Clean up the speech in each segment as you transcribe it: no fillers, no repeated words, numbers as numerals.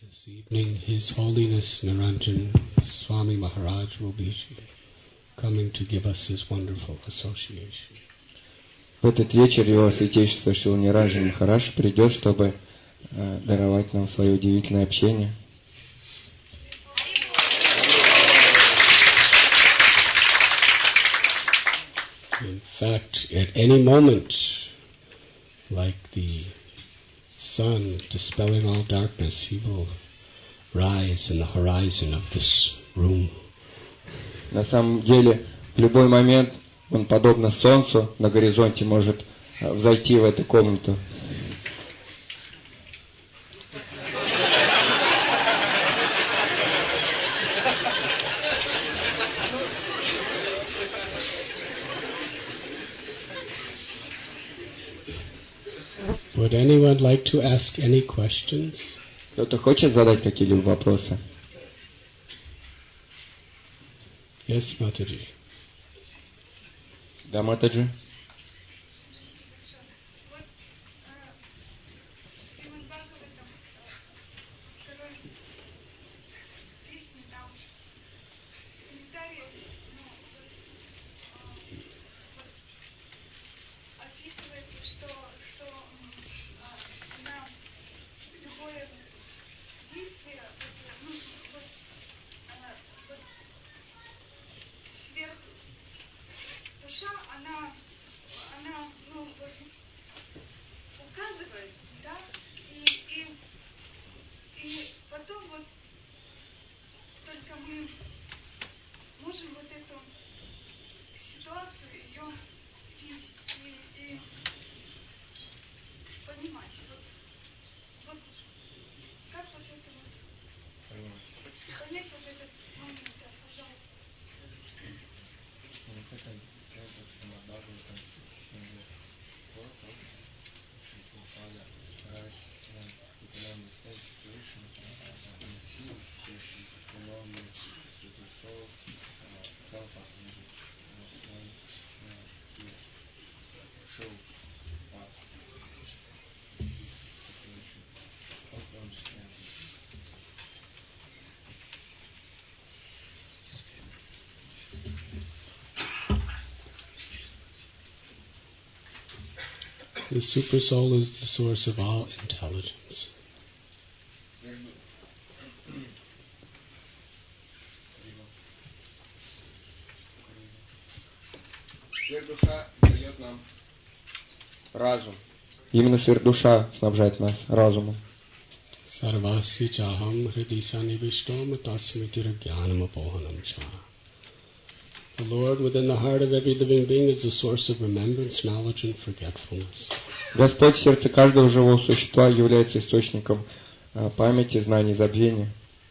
This evening, His Holiness Niranjan Swami Maharaj will be coming to give us his wonderful association. В этот вечер его святейшество Шрила Ниранджан Махарадж придет, чтобы даровать нам свое удивительное общение. In fact, at any moment, like the sun dispelling all darkness, he will rise in the horizon of this room. На самом деле, в любой момент он, подобно солнцу, на горизонте может взойти в эту комнату. Would anyone like to ask any questions? Кто-то хочет задать какие-либо вопросы? Yes, Mataji. Да, Матаджи. The Super Soul is the source of all intelligence. Сверхдуша дает нам разум. Именно сверхдуша снабжает нас разумом. Sarvasya chaham hridisa nivishtom tasmitira jnanam apohanam cha. The Lord within the heart of every living being is the source of remembrance, knowledge and forgetfulness. Господь в сердце каждого живого существа является источником памяти, знаний, забвения.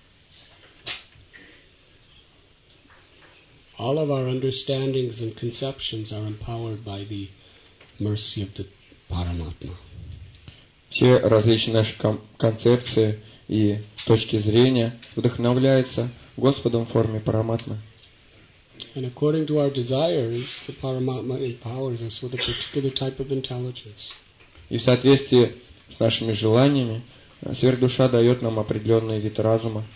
All of our understandings and conceptions are empowered by the mercy of the Paramatma. Все различные наши концепции и точки зрения вдохновляются Господом в форме Параматмы. And according to our desires, the Paramatma empowers us with a particular type of intelligence. И в соответствии с нашими желаниями, сверхдуша дает нам определенный вид разума.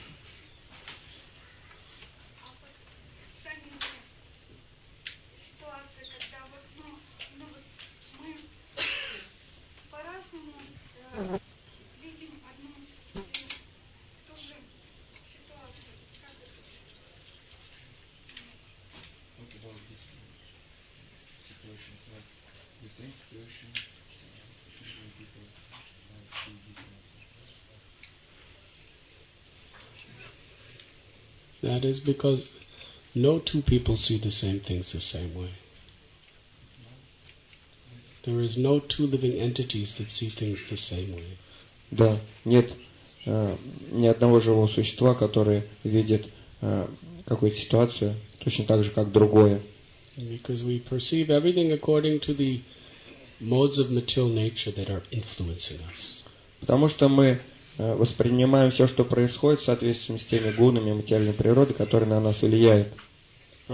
That is because no two people see the same things the same way. There is no two living entities that see things the same way. Да, нет ни одного живого существа, которое видит какую-то ситуацию точно так же, как другое. Because we perceive everything according to the modes of material nature that are influencing us. Потому что мы воспринимаем все, что происходит, в соответствии с теми гунами материальной природы, которые на нас влияют.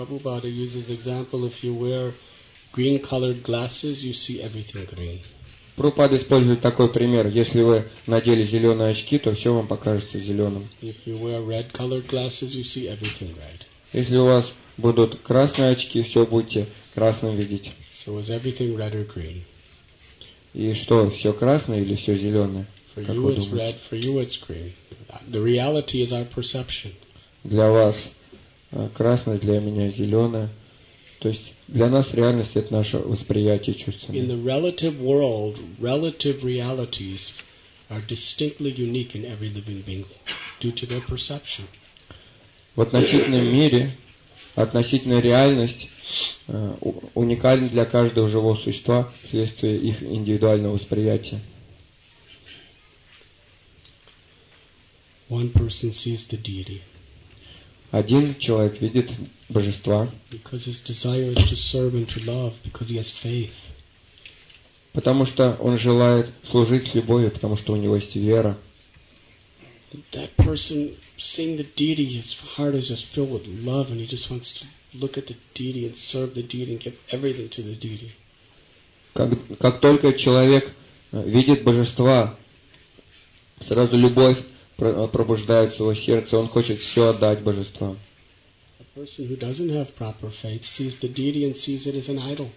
Prabhupada uses example: if you wear green-colored glasses, you see everything green. Прабхупада использует такой пример. Если вы надели зеленые очки, то все вам покажется зеленым. If you wear red-colored glasses, you see everything red. Если у вас будут красные очки, все будете красным видеть. So is everything red or green? И что, все красное или все зеленое? For Как you вы it's думаете? red, for you it's green. The reality is our perception. Для вас красное, для меня зеленое. То есть для нас реальность — это наше восприятие In чувственное. the relative world, relative realities are distinctly unique in every living being due to their perception. В относительном мире относительная реальность уникальна для каждого живого существа вследствие их индивидуального восприятия. One person sees the deity Один человек видит божества, because his desire is to serve and to love, because he has faith. потому что он желает служить с любовью, потому что у него есть вера. That person seeing the deity, his heart is just filled with love, and he just wants to look at the deity and serve the deity and give everything to the deity. Как только человек видит божества, сразу любовь пробуждается в его сердце, он хочет все отдать божествам. A person who doesn't have proper faith sees the deity and sees it as an idol.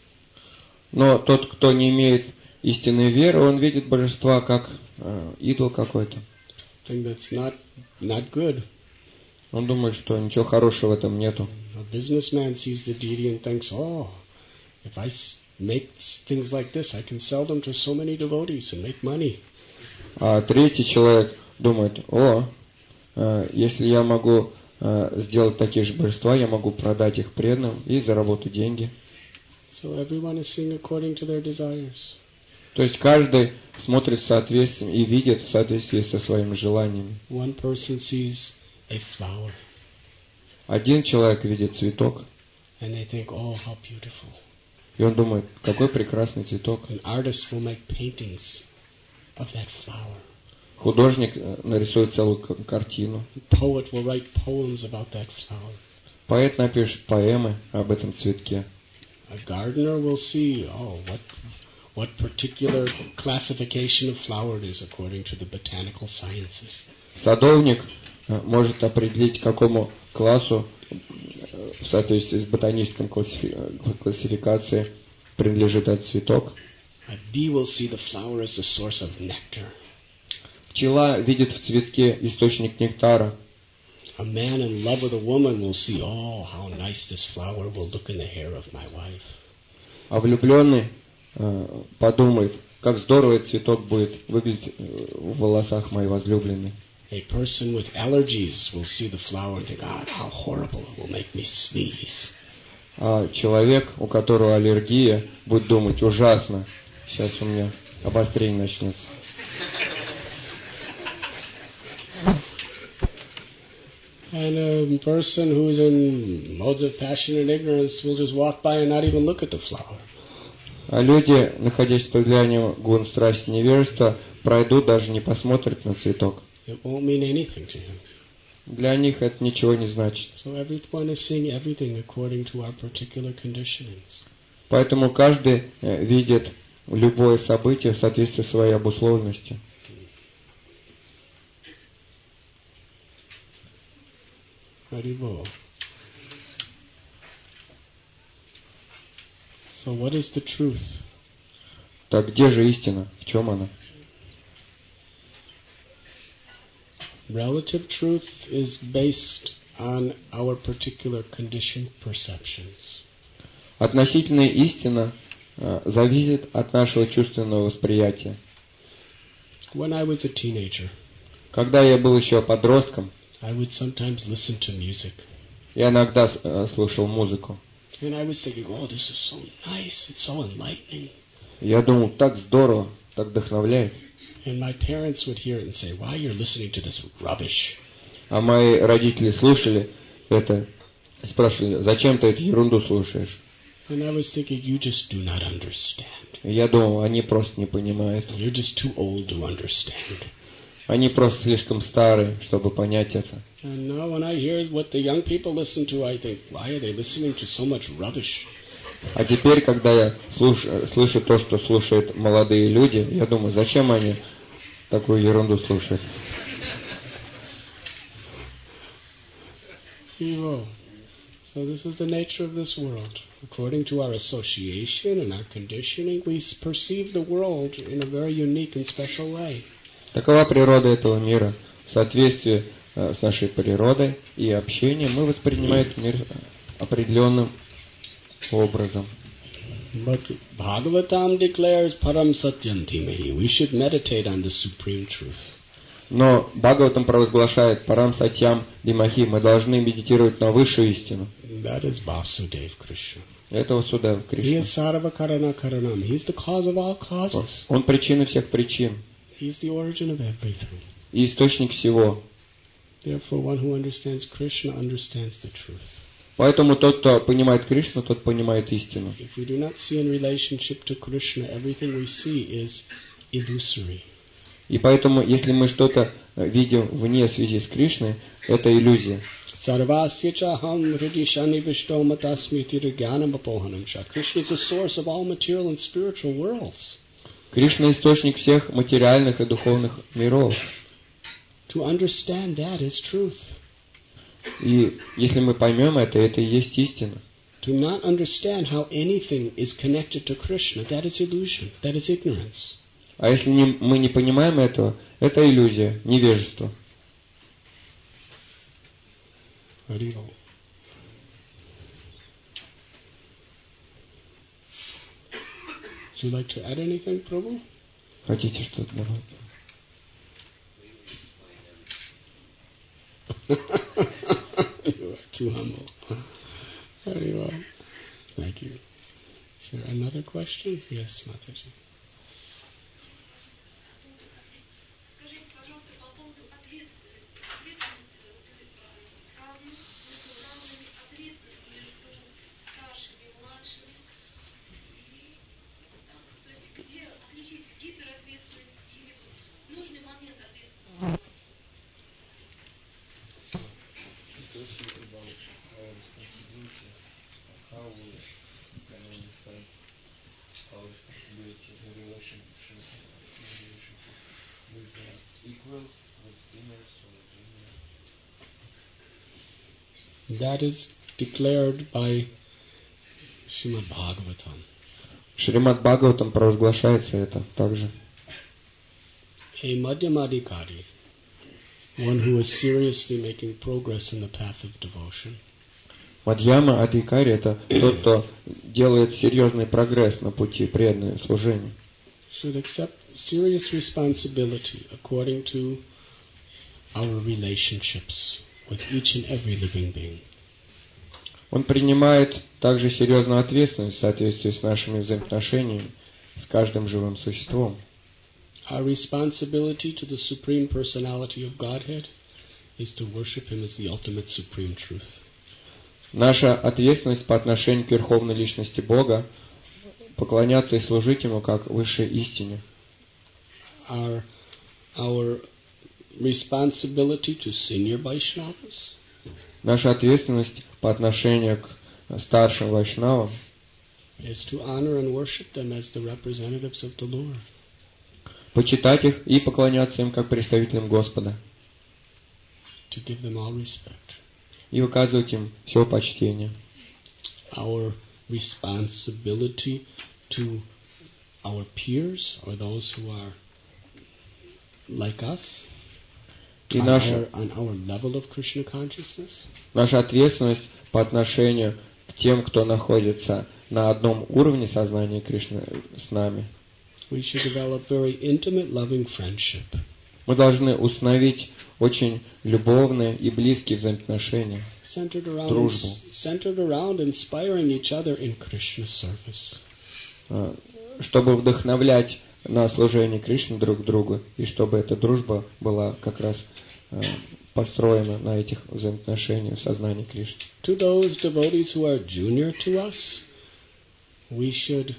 Но тот, кто не имеет истинной веры, он видит божества как идол какой-то. Something that's not good. Он думает, что ничего хорошего в этом нету. A businessman sees the deity and thinks, oh, if I make things like this, I can sell them to so many devotees and make money. А третий человек думает, если я могу сделать такие же божества, я могу продать их преданным и заработать деньги. So everyone is seeing according to their desires. То есть каждый смотрит в соответствии и видит в соответствии со своими желаниями. One person sees a flower Один человек видит цветок, and they think, oh, how beautiful. и он думает, какой прекрасный цветок. An artist will make paintings of that flower. Художник нарисует целую картину. A poet will write poems about that flower. Поэт напишет поэмы об этом цветке. A gardener will see, oh, what particular classification of flower it is according to the botanical sciences. Садовник может определить, к какому классу в соответствии с ботанической классификацией принадлежит этот цветок. A bee will see the flower as the source of nectar. Пчела видит в цветке источник нектара. A man in love with a woman will see, oh, how nice this flower will look in the hair of my wife. А влюбленный подумает, как здорово этот цветок будет выглядеть в волосах моей возлюбленной. A person with allergies will see the flower and think, God, how horrible, it will make me sneeze. А человек, у которого аллергия, будет думать, ужасно, сейчас у меня обострение начнется. And a person who's in modes of passion and ignorance will just walk by and not even look at the flower. А люди, находясь в состоянии гун, страсти, невежества, пройдут, даже не посмотрят на цветок. It won't mean anything to him. Для них это ничего не значит. So everyone is seeing everything according to our particular conditionings. Поэтому каждый видит любое событие в соответствии с своей обусловленностью. Haribol. So what is the truth? Так где же истина? В чем она? Relative truth is based on our particular conditioned perceptions. Относительная истина зависит от нашего чувственного восприятия. When I was a teenager, Когда я был еще подростком, I would sometimes listen to music. я иногда слушал музыку. And I was thinking, oh, this is so nice, it's so enlightening. Я думал, так здорово, так вдохновляет. And my parents would hear it and say, why you're listening to this rubbish? А мои родители слушали это и спрашивали, зачем ты эту ерунду слушаешь? And I was thinking, you just do not understand. И я думал, они просто не понимают. You're just too old to understand. Они просто слишком старые, чтобы понять это. And now when I hear what the young people listen to, I think, why are they listening to so much rubbish? А теперь, когда я слышу то, что слушают молодые люди, я думаю, зачем они такую ерунду слушают? So this is the nature of this world. According to our association and our conditioning, we perceive the world in a very unique and special way. Такова природа этого мира. В соответствии с нашей природой и общением мы воспринимаем мир определенным образом. But Bhagavatam declares Param Satyam Dhimahi. We should meditate on the supreme truth. Но Бхагаватам провозглашает Парам Сатьям Димахи, мы должны медитировать на высшую истину. That is Vasudev Krishna. Это Васудева He Кришна. is Sarva Karana Karanam. He is the cause of all causes. Он причина всех причин He is the origin of everything. и источник всего. Therefore, one who understands Krishna understands the truth. Поэтому тот, кто понимает Кришну, тот понимает истину. If we do not see in relationship to Krishna, everything we see is illusory. И поэтому, если мы что-то видим вне связи с Кришной, это иллюзия. Sarvasya chaham hridi shani vishto matasmiti jnanam apohanam sha. Krishna is the source of all material and spiritual worlds. Кришна источник всех материальных и духовных миров. To understand that is truth. И если мы поймем это и есть истина. To not understand how anything is connected to Krishna, that is illusion, that is ignorance. А если мы не понимаем этого, это иллюзия, невежество. Haribol. Would you like to add anything, Prabhu? Хотите что-то добавить? You are too humble. Very well. Thank you. Is there another question? Yes, Mataji. That is declared by Srimad Bhagavatam. Шримад Бхагаватам провозглашается это также. A Madhyamadikari, one who is seriously making progress in the path of devotion, Мадьяма Адхикари — это тот, кто делает серьезный прогресс на пути преданного служения. should accept serious responsibility according to our relationships with each and every living being. Он принимает также серьезную ответственность в соответствии с нашими взаимоотношениями с каждым живым существом. Our responsibility to the Supreme Personality of Godhead is to worship Him as the ultimate supreme truth. Наша ответственность по отношению к Верховной Личности Бога — поклоняться и служить Ему как высшей истине. Our responsibility to senior Vaishnavas Наша ответственность по отношению к старшим вайшнавам is to honor and worship them as the representatives of the Lord. Почитать их и поклоняться им как представителям Господа. To give them all respect. И выказывать им все почтение. Our responsibility to our peers or those who are like us И on our level of Krishna consciousness. Наша ответственность по отношению к тем, кто находится на одном уровне сознания Кришны с нами. We should develop very intimate, loving friendship. Мы должны установить очень любовные и близкие взаимоотношения, дружбу, centered around inspiring each other in Krishna service. Чтобы вдохновлять на служение Кришне друг другу, и чтобы эта дружба была как раз построена на этих взаимоотношениях в сознании Кришны. To those devotees who are junior to us, we should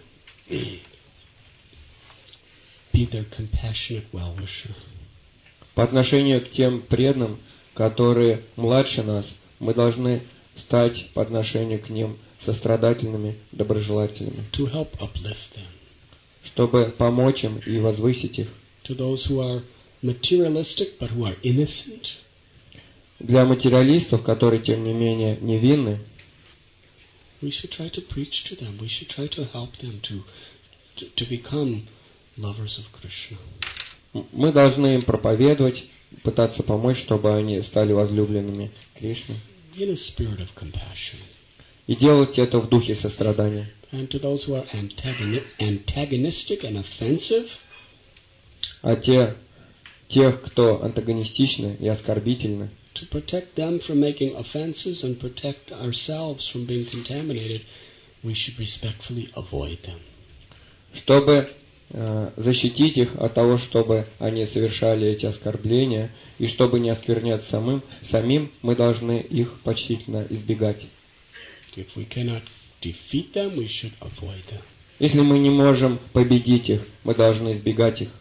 be their compassionate well-wisher. По отношению к тем преданным, которые младше нас, мы должны стать по отношению к ним сострадательными, доброжелательными, to help uplift them. чтобы помочь им и возвысить их. To those who are materialistic but who are innocent, Для материалистов, которые, тем не менее, невинны, we should try to preach to them. We should try to help them to become lovers of Krishna. мы должны им проповедовать, пытаться помочь, чтобы они стали возлюбленными Кришны. In a spirit of compassion. И делать это в духе сострадания. And to those who are antagonistic and offensive, А тех, кто антагонистичны и оскорбительны, to protect them from making offenses and protect ourselves from being contaminated, we should respectfully avoid them. Чтобы защитить их от того, чтобы они совершали эти оскорбления, и чтобы не осквернять самим, мы должны их почтительно избегать. If we cannot defeat them, we should avoid them. Если мы не можем победить их, мы должны избегать их.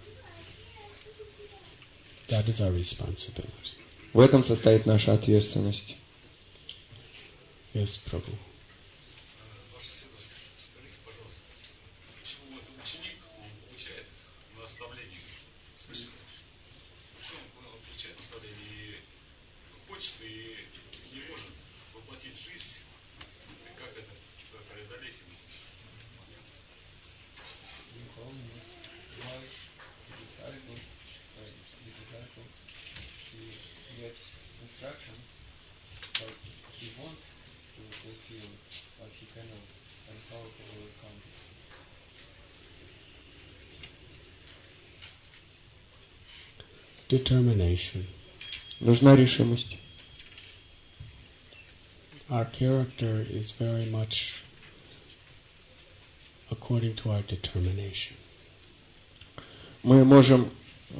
That is our responsibility. В этом состоит наша ответственность. Yes, Prabhu. Ваша святость, скажите, пожалуйста, почему этот ученик, он получает наставление свыше? Почему он получает наставление и хочет, и не может воплотить в жизнь? И как это преодолеть ему? Determination. Нужна решимость. Our character is very much according to our determination. Мы можем,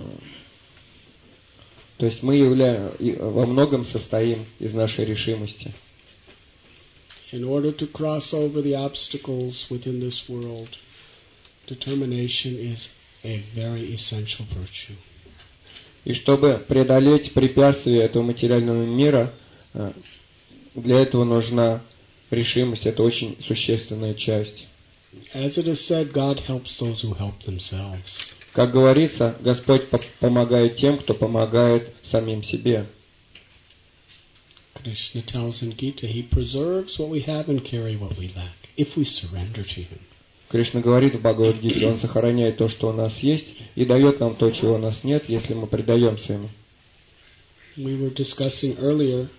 то есть мы во многом состоим из нашей решимости. In order to cross over the obstacles within this world, determination is a very essential virtue. И чтобы преодолеть препятствия этого материального мира, для этого нужна решимость. Это очень существенная часть. As it is said, God helps those who help themselves. Как говорится, Господь помогает тем, кто помогает самим себе. Krishna tells in Gita, He preserves what we have and carry what we lack, if we surrender to Him. Кришна говорит в Бхагавад-гите, Он сохраняет то, что у нас есть, и дает нам то, чего у нас нет, если мы предаемся Ему. We were discussing earlier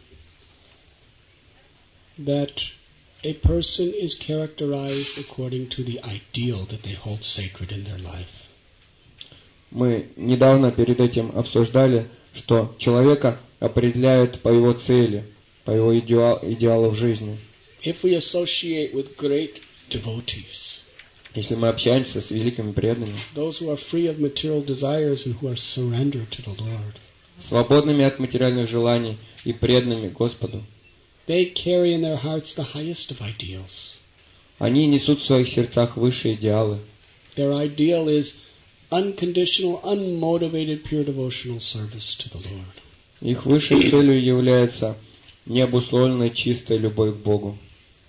that a person is characterized according to the ideal that they hold sacred in their life. Мы недавно перед этим обсуждали, что человека определяют по его цели, по его идеалу в жизни. If we associate with great devotees, Если мы общаемся с великими преданными, those who are free of material desires and who are surrendered to the Lord, свободными от материальных желаний и преданными Господу, they carry in their hearts the highest of ideals. они несут в своих сердцах высшие идеалы. Their ideal is unconditional, unmotivated, pure devotional service to the Lord. Их высшей целью является необусловленная чистая любовь к Богу.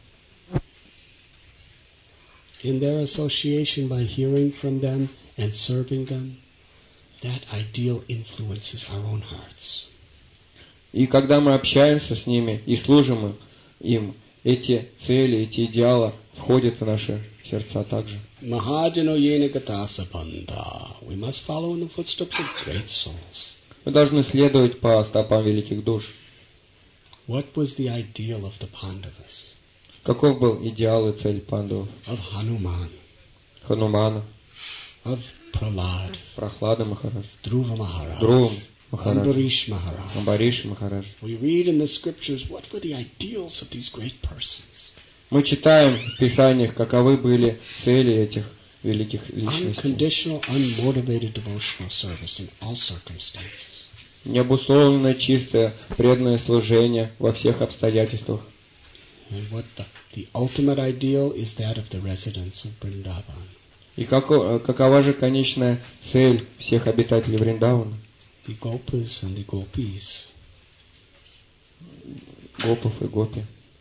In their association by hearing from them and serving them, that ideal influences our own hearts. И когда мы общаемся с ними и служим им, эти цели, эти идеалы входят в наши сердца также. Mahajano yena gatasa bandha. We must follow in the footsteps of great souls. Мы должны следовать по стопам великих душ. What was the ideal of the Pandavas? Каков был идеал и цель пандавов? Of Hanuman, Ханумана, of Prahlad, Прохлада Махарадж, Dhruva Maharaj, Dhruva Махарадж, Ambarish Maharaj. Амбариш Махарадж. We read in the scriptures what were the ideals of these great persons. Мы читаем в Писаниях, каковы были цели этих великих личностей. Unconditional, unmotivated devotional service in all circumstances. Необусловленное, чистое, преданное служение во всех обстоятельствах. And what the ultimate ideal is that of the residents of Vrindavan. И какова же конечная цель всех обитателей Вриндавана? The Gopas and the Gopis. Гопов и Гопи.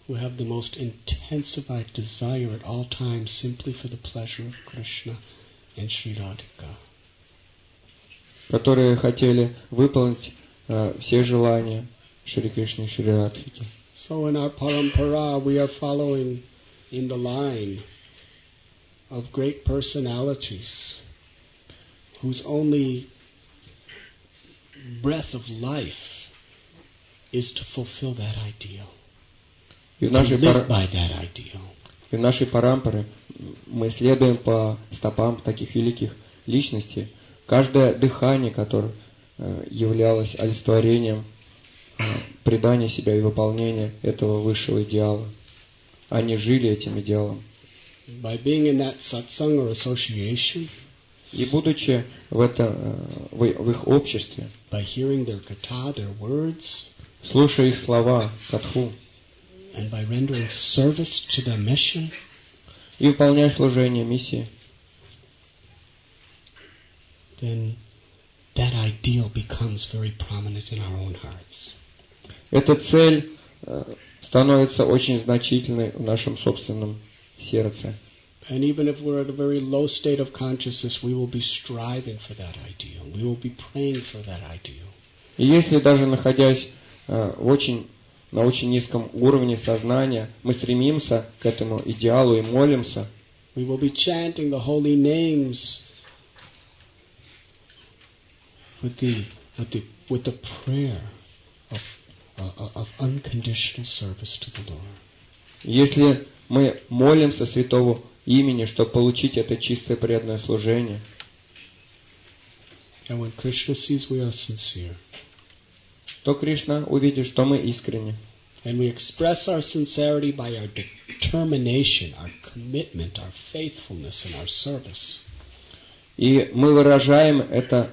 who have the most intensified desire at all times simply for the pleasure of Krishna and Sri Radhika. Которые хотели выполнить все желания Шри Кришны и Шри Радхики. So in our parampara we are following in the line of great personalities whose only breath of life is to fulfill that ideal, И в to live by that ideal. нашей парампаре мы следуем по стопам таких великих личностей. Каждое дыхание, которое являлось олицетворением предания себя и выполнения этого высшего идеала. Они жили этим идеалом. By being in that satsang or association, и будучи в их обществе, by hearing their katha, their words, слушая их слова, катху, and by rendering service to their mission, и выполняя служение миссии, then that ideal becomes very prominent in our own hearts. Эта цель становится очень значительной в нашем собственном сердце. And even if we're at a very low state of consciousness, we will be striving for that ideal. We will be praying for that ideal. И если даже находясь на очень низком уровне сознания, мы стремимся к этому идеалу и молимся. We will be chanting the holy names with the prayer of unconditional service to the Lord. Если мы молимся святого имени, чтобы получить это чистое преданное служение, and when Krishna sees we are sincere, то Кришна увидит, что мы искренни. And we express our sincerity by our determination, our commitment, our faithfulness, and our service. И мы выражаем эту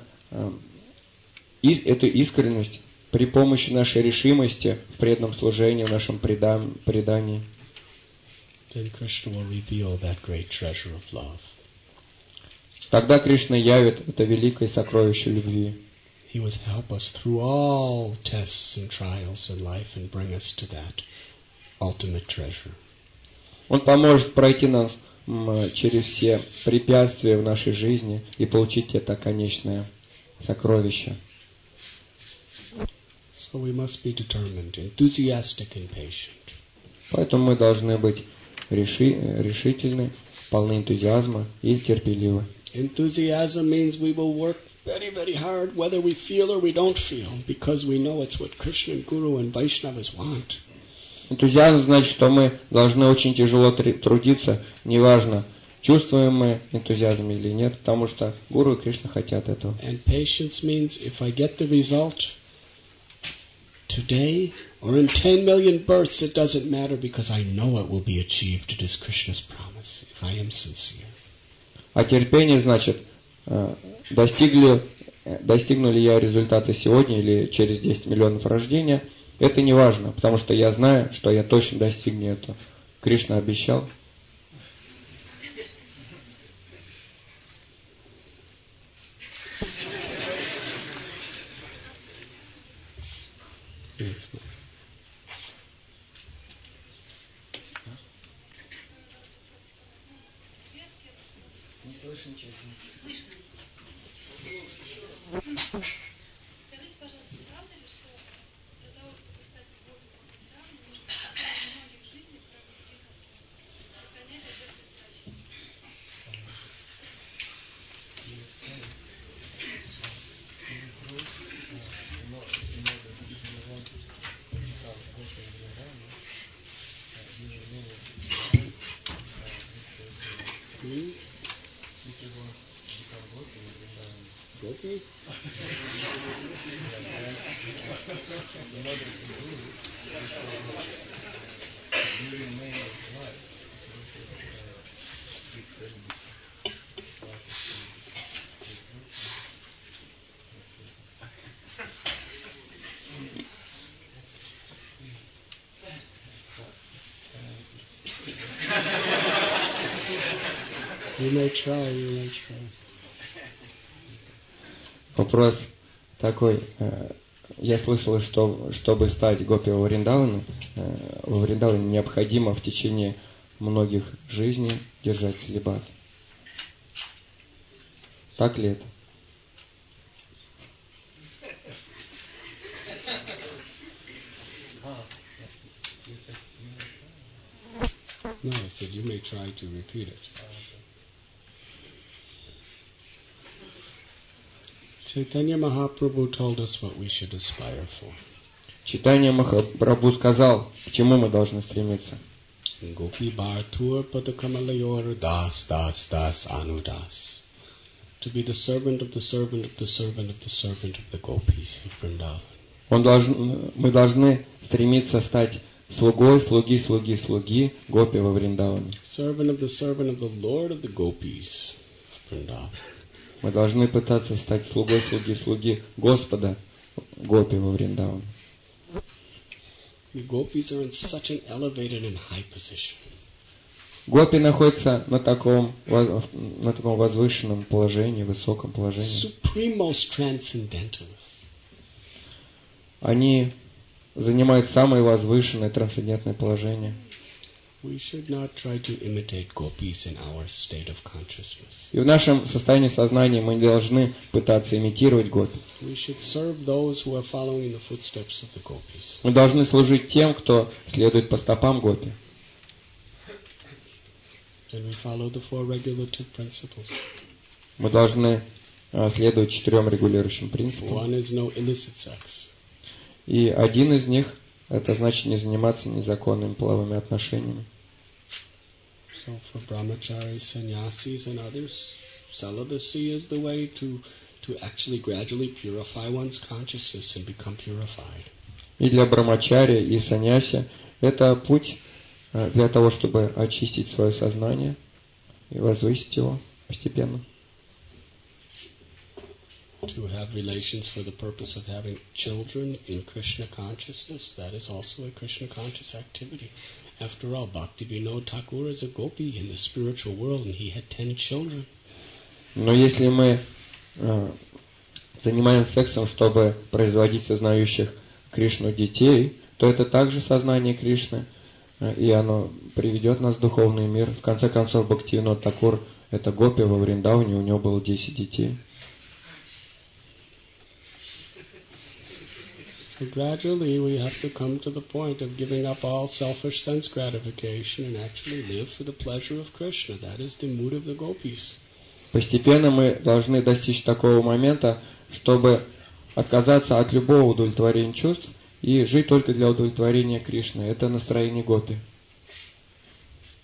искренность при помощи нашей решимости в преданном служении, в нашем предании. Then Krishna will reveal that great treasure of love. Тогда Кришна явит это великое сокровище любви. He will help us through all tests and trials in life and bring us to that ultimate treasure. Он поможет пройти нам через все препятствия в нашей жизни и получить это конечное сокровище. So we must be determined, enthusiastic and patient. Поэтому мы должны быть решительны, полны энтузиазма и терпеливы. Enthusiasm means we will work very, very hard, whether we feel or we don't feel, because we know it's what Krishna and Guru and Vaishnavas want. Энтузиазм значит, что мы должны очень тяжело трудиться, неважно, чувствуем мы энтузиазм или нет, потому что Гуру и Кришна хотят этого. And patience means if I get the result today or in 10 million births, it doesn't matter because I know it will be achieved. It is Krishna's promise, if I am sincere. А терпение значит, достигну ли я результата сегодня или через 10 миллионов рождения, это не важно, потому что я знаю, что я точно достигну этого. Кришна обещал. Не слышно ничего. Скажите, пожалуйста, правда ли, что для того, чтобы стать Богом правым, нужно многих жизней прожить сохранять обет безбрачия? Okay. You may try. Вопрос такой. Я слышал, что чтобы стать гопи во Вриндаване необходимо в течение многих жизней держать целибат. Так ли это? No, I said you may try to repeat it. Chaitanya Mahaprabhu told us what we should aspire for. Чайтанья Махапрабху сказал, к чему мы должны стремиться. Gopi Bhartur Padakamalayur Das Das Das Anudas. To be the servant of the servant of the servant of the servant of the gopis of Vrindavan. Мы должны стремиться стать слугой, слуги, слуги, слуги гопи во Вриндаване. Servant of the Lord of the gopis of Vrindavan. Мы должны пытаться стать слугой, слуги, слуги Господа гопи во Вриндаване. The gopis are in such an elevated and high position. Гопи находятся на таком возвышенном положении, высоком положении. Supremmost transcendentalists. Они занимают самое возвышенное трансцендентное положение. We should not try to imitate gopis in our state of consciousness. И в нашем состоянии сознания мы не должны пытаться имитировать гопи. We should serve those who are following in the footsteps of the gopis. Мы должны служить тем, кто следует по стопам гопи. And we follow the 4 regulative principles. Мы должны следовать 4 регулирующим принципам. One is no illicit sex. И один из них, это значит не заниматься незаконными половыми отношениями. So for brahmacharis, sannyasis and others, celibacy is the way to actually gradually purify one's consciousness and become purified. И для брамачари и саньяси это путь для того, чтобы очистить свое сознание и возвысить его постепенно. To have relations for the purpose of having children in Krishna consciousness, that is also a Krishna conscious activity. After all, Bhaktivinoda Thakur is a gopi in the spiritual world, and he had 10 children. Но если мы занимаемся сексом, чтобы производить сознающих Кришну детей, то это также сознание Кришны, и оно приведет нас в духовный мир. В конце концов, Бхактивинода Тхакур — это гопи во Вриндаване, у него было 10 детей. So gradually we have to come to the point of giving up all selfish sense gratification and actually live for the pleasure of Krishna. That is the mood of the gopis. Постепенно мы должны достичь такого момента, чтобы отказаться от любого удовлетворения чувств и жить только для удовлетворения Кришны. Это настроение гопи.